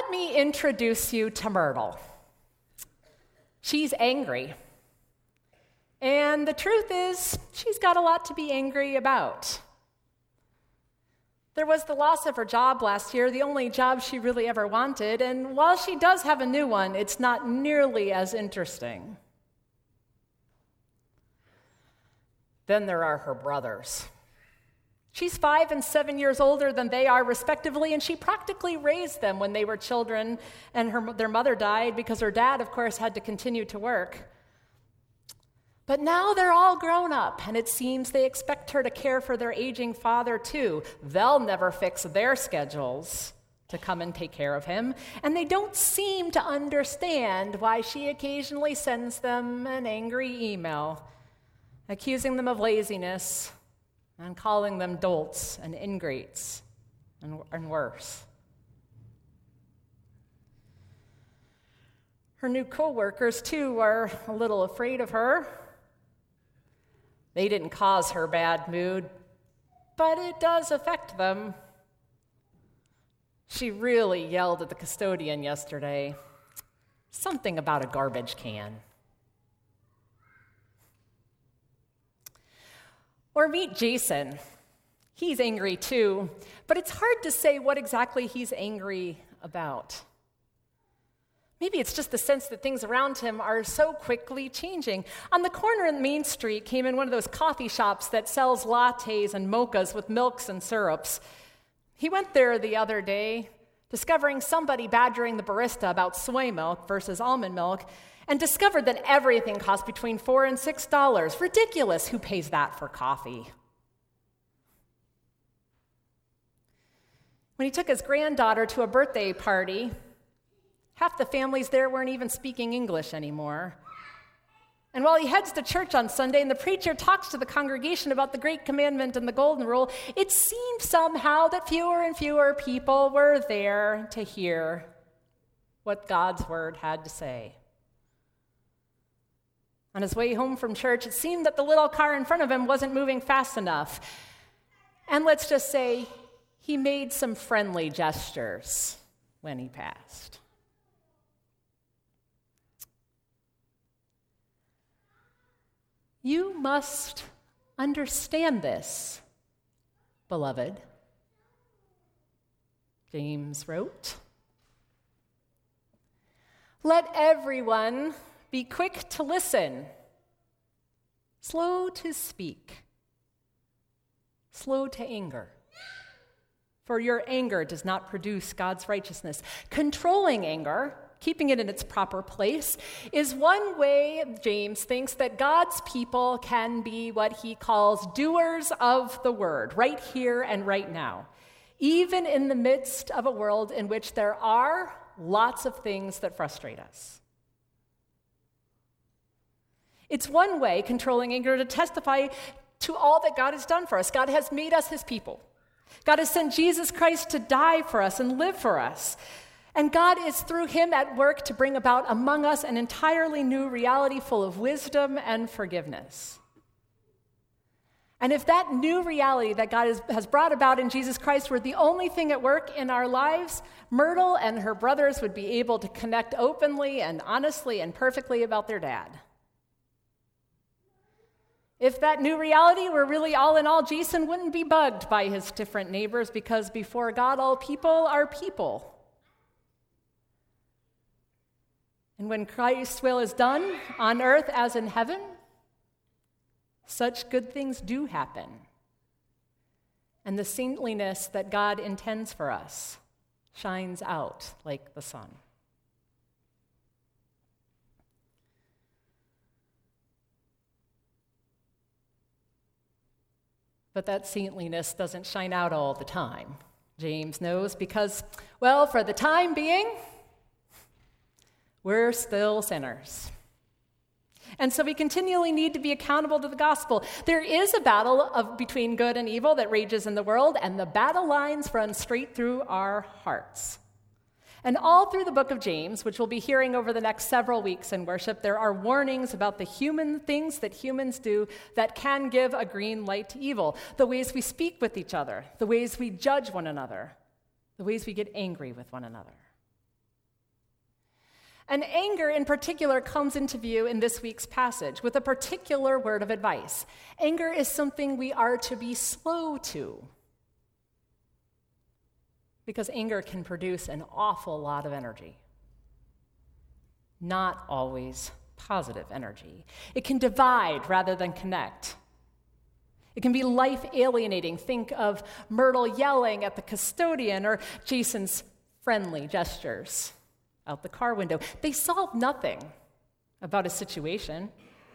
let me introduce you to Myrtle. She's angry. And the truth is, she's got a lot to be angry about. There was the loss of her job last year, the only job she really ever wanted, and while she does have a new one, it's not nearly as interesting. Then there are her brothers. She's 5 and 7 years older than they are, respectively, and she practically raised them when they were children, and their mother died because her dad, of course, had to continue to work. But now they're all grown up, and it seems they expect her to care for their aging father, too. They'll never fix their schedules to come and take care of him, and they don't seem to understand why she occasionally sends them an angry email, accusing them of laziness and calling them dolts and ingrates and worse. Her new co-workers, too, are a little afraid of her. They didn't cause her bad mood, but it does affect them. She really yelled at the custodian yesterday. Something about a garbage can. Or meet Jason. He's angry too, but it's hard to say what exactly he's angry about. Maybe it's just the sense that things around him are so quickly changing. On the corner in Main Street came in one of those coffee shops that sells lattes and mochas with milks and syrups. He went there the other day, discovering somebody badgering the barista about soy milk versus almond milk, and discovered that everything costs between $4 and $6. Ridiculous. Who pays that for coffee? When he took his granddaughter to a birthday party, half the families there weren't even speaking English anymore. And while he heads to church on Sunday and the preacher talks to the congregation about the Great Commandment and the Golden Rule, it seemed somehow that fewer and fewer people were there to hear what God's word had to say. On his way home from church, it seemed that the little car in front of him wasn't moving fast enough. And let's just say he made some friendly gestures when he passed. You must understand this, beloved, James wrote. Let everyone be quick to listen, slow to speak, slow to anger. For your anger does not produce God's righteousness. Controlling anger, keeping it in its proper place, is one way, James thinks, that God's people can be what he calls doers of the word, right here and right now, even in the midst of a world in which there are lots of things that frustrate us. It's one way, controlling anger, to testify to all that God has done for us. God has made us his people. God has sent Jesus Christ to die for us and live for us. And God is through him at work to bring about among us an entirely new reality full of wisdom and forgiveness. And if that new reality that God has brought about in Jesus Christ were the only thing at work in our lives, Myrtle and her brothers would be able to connect openly and honestly and perfectly about their dad. If that new reality were really all in all, Jason wouldn't be bugged by his different neighbors, because before God, all people are people. And when Christ's will is done on earth as in heaven, such good things do happen. And the saintliness that God intends for us shines out like the sun. But that saintliness doesn't shine out all the time, James knows, because, well, for the time being, we're still sinners. And so we continually need to be accountable to the gospel. There is a battle between good and evil that rages in the world, and the battle lines run straight through our hearts. And all through the book of James, which we'll be hearing over the next several weeks in worship, there are warnings about the human things that humans do that can give a green light to evil. The ways we speak with each other, the ways we judge one another, the ways we get angry with one another. And anger in particular comes into view in this week's passage with a particular word of advice. Anger is something we are to be slow to, because anger can produce an awful lot of energy. Not always positive energy. It can divide rather than connect. It can be life alienating. Think of Myrtle yelling at the custodian or Jason's friendly gestures out the car window. They solve nothing about a situation.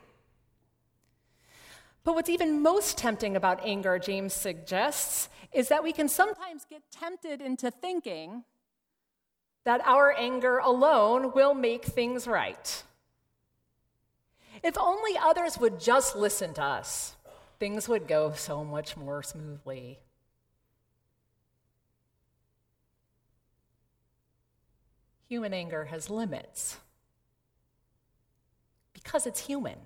But what's even most tempting about anger, James suggests, is that we can sometimes get tempted into thinking that our anger alone will make things right. If only others would just listen to us, things would go so much more smoothly. Human anger has limits because it's human.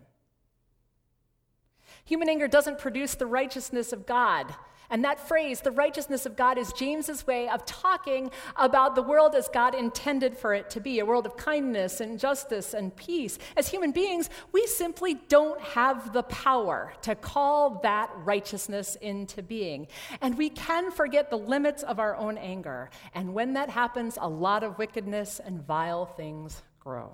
Human anger doesn't produce the righteousness of God. And that phrase, the righteousness of God, is James's way of talking about the world as God intended for it to be, a world of kindness and justice and peace. As human beings, we simply don't have the power to call that righteousness into being. And we can forget the limits of our own anger. And when that happens, a lot of wickedness and vile things grow.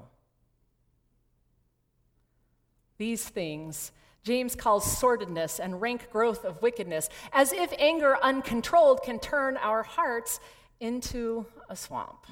These things James calls sordidness and rank growth of wickedness, as if anger uncontrolled can turn our hearts into a swamp.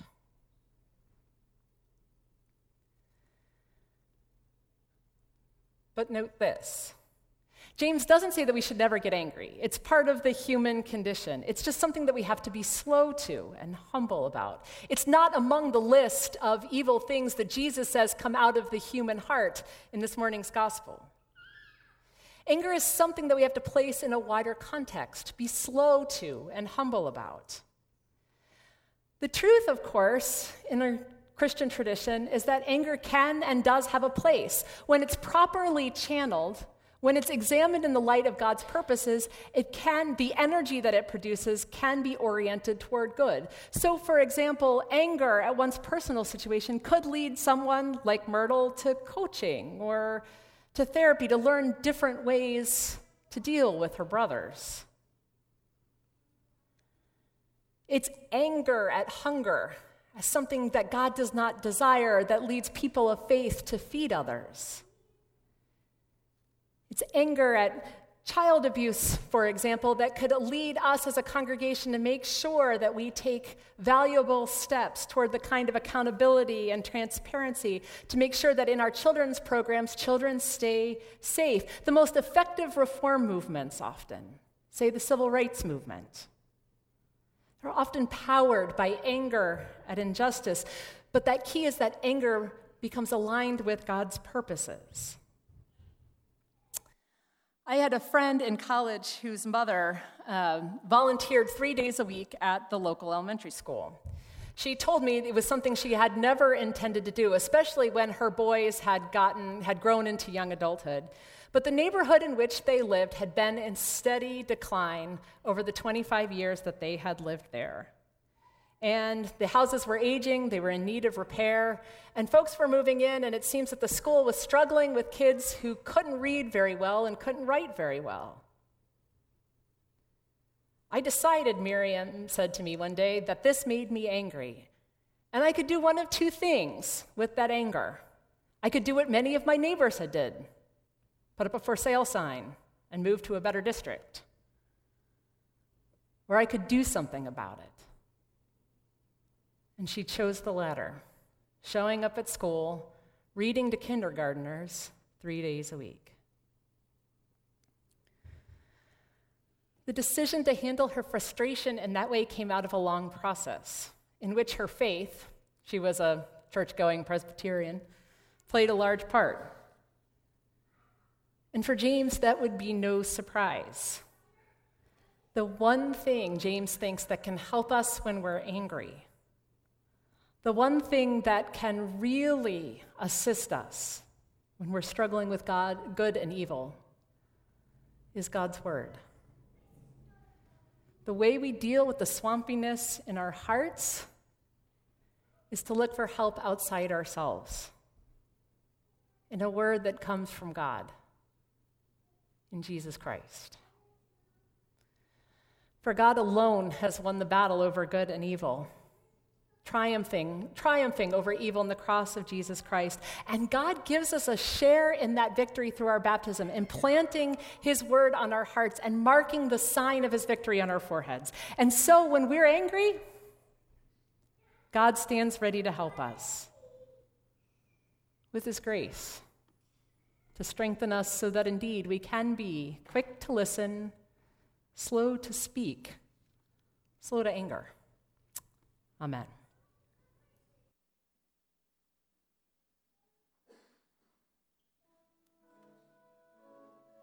But note this. James doesn't say that we should never get angry. It's part of the human condition. It's just something that we have to be slow to and humble about. It's not among the list of evil things that Jesus says come out of the human heart in this morning's gospel. Anger is something that we have to place in a wider context, be slow to and humble about. The truth, of course, in our Christian tradition is that anger can and does have a place. When it's properly channeled, when it's examined in the light of God's purposes, the energy that it produces can be oriented toward good. So, for example, anger at one's personal situation could lead someone like Myrtle to coaching or to therapy to learn different ways to deal with her brothers. It's anger at hunger as something that God does not desire that leads people of faith to feed others. It's anger at child abuse, for example, that could lead us as a congregation to make sure that we take valuable steps toward the kind of accountability and transparency to make sure that in our children's programs, children stay safe. The most effective reform movements often, say the civil rights movement, they're often powered by anger at injustice, but that key is that anger becomes aligned with God's purposes. I had a friend in college whose mother volunteered 3 days a week at the local elementary school. She told me it was something she had never intended to do, especially when her boys had grown into young adulthood. But the neighborhood in which they lived had been in steady decline over the 25 years that they had lived there. And the houses were aging, they were in need of repair, and folks were moving in, and it seems that the school was struggling with kids who couldn't read very well and couldn't write very well. I decided, Miriam said to me one day, that this made me angry. And I could do one of two things with that anger. I could do what many of my neighbors had did, put up a for sale sign and move to a better district. Or I could do something about it. And she chose the latter, showing up at school, reading to kindergartners 3 days a week. The decision to handle her frustration in that way came out of a long process in which her faith, she was a church-going Presbyterian, played a large part. And for James, that would be no surprise. The one thing James thinks that can help us when we're angry, the one thing that can really assist us when we're struggling with God, good and evil, is God's word. The way we deal with the swampiness in our hearts is to look for help outside ourselves in a word that comes from God, in Jesus Christ. For God alone has won the battle over good and evil, triumphing over evil in the cross of Jesus Christ. And God gives us a share in that victory through our baptism, implanting his word on our hearts and marking the sign of his victory on our foreheads. And so when we're angry, God stands ready to help us with his grace to strengthen us so that indeed we can be quick to listen, slow to speak, slow to anger. Amen.